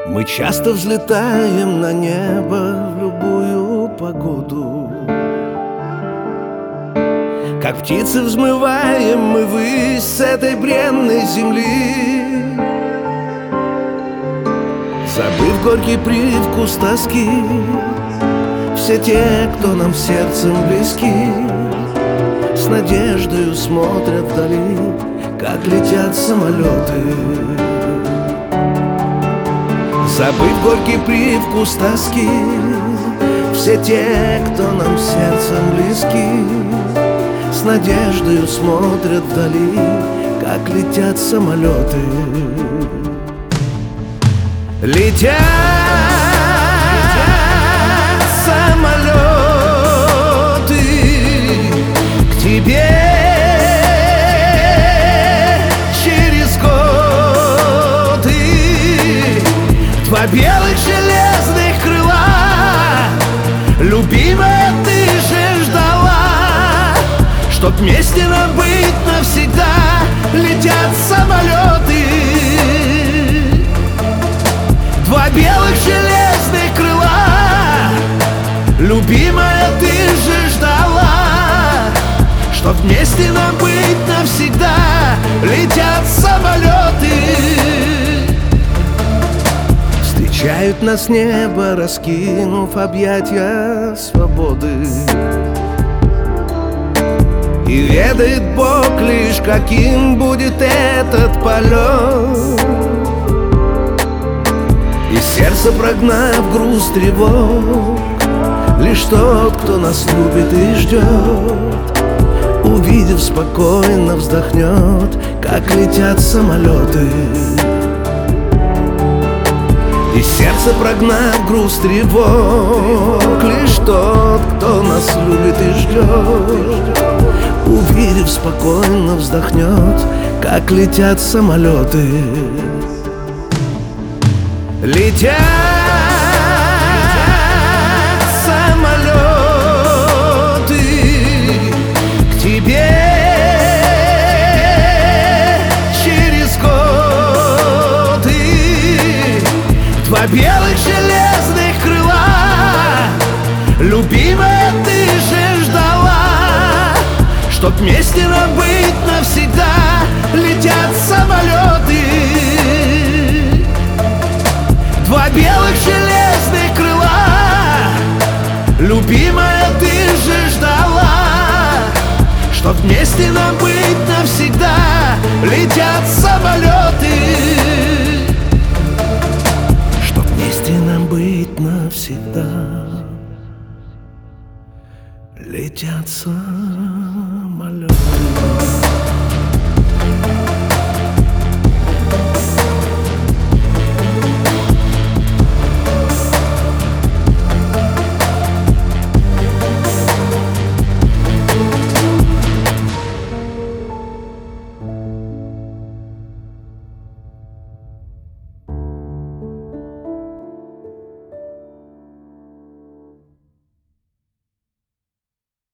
Мы часто взлетаем на небо в любую погоду. Как птицы взмываем мы ввысь с этой бренной земли, забыв горький привкус тоски. Все те, кто нам сердцем близки, с надеждою смотрят вдали, как летят самолеты. Забыв горький привкус тоски, все те, кто нам сердцем близки, с надеждою смотрят вдали, как летят самолеты. Летят самолеты к тебе через годы. Два белых железных крыла, любимая, ты же ждала, чтоб вместе нам быть навсегда. Летят самолеты, два белых железных крыла, любимая, ты же ждала, чтоб вместе нам быть навсегда. Летят самолеты, встречают нас небо, раскинув объятия свободы. И ведает Бог лишь, каким будет этот полет. И сердце, прогнав груз тревог, лишь тот, кто нас любит и ждет, увидев, спокойно вздохнет, как летят самолеты. И сердце, прогнав груз тревог, лишь тот, кто нас любит и ждет, увидев, спокойно вздохнет, как летят самолеты. Летят самолеты к тебе через годы. Два белых железных крыла, любимая, ты же ждала, чтоб вместе нам быть навсегда. Летят самолеты, два белых железных крыла, любимая, ты же ждала, чтоб вместе нам быть навсегда. Летят самолеты, чтоб вместе нам быть навсегда. Летят самолеты.